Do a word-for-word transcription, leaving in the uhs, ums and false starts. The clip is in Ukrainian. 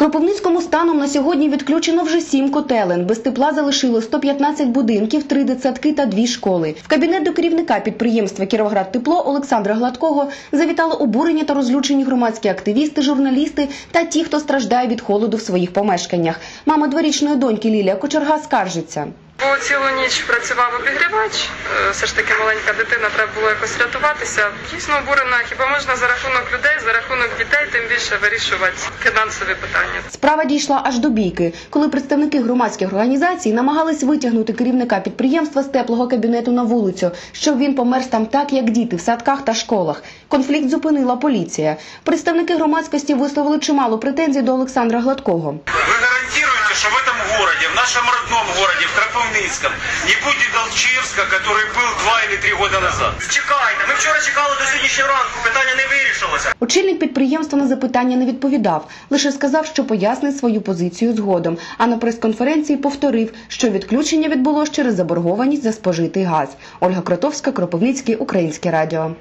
Кропивницькому станом на сьогодні відключено вже сім котелень. Без тепла залишило сто п'ятнадцять будинків, три дитсадки та дві школи. В кабінет до керівника підприємства «Кіровоградтепло» Олександра Гладкого завітали обурені та розлючені громадські активісти, журналісти та ті, хто страждає від холоду в своїх помешканнях. Мама дворічної доньки Лілія Кочерга скаржиться. Бо цілу ніч працював обігрівач, все ж таки маленька дитина, треба було якось рятуватися. Дійсно обурена, хіба можна за рахунок людей, за рахунок дітей, тим більше вирішувати фінансові питання. Справа дійшла аж до бійки, коли представники громадських організацій намагались витягнути керівника підприємства з теплого кабінету на вулицю, щоб він померз там так, як діти в садках та школах. Конфлікт зупинила поліція. Представники громадськості висловили чимало претензій до Олександра Гладкого. Ви гарантуєте, що в цьому місті, в нашому родному місті, в Кропивницькому, не буде Долчевська, який був два або три роки назад? Чекайте, ми вчора чекали до сьогоднішнього ранку, питання не вирішилося. Очільник підприємства на запитання не відповідав, лише сказав, що пояснить свою позицію згодом, а на прес-конференції повторив, що відключення відбулося через заборгованість за спожитий газ. Ольга Кротовська, Кропивницький, Українське радіо.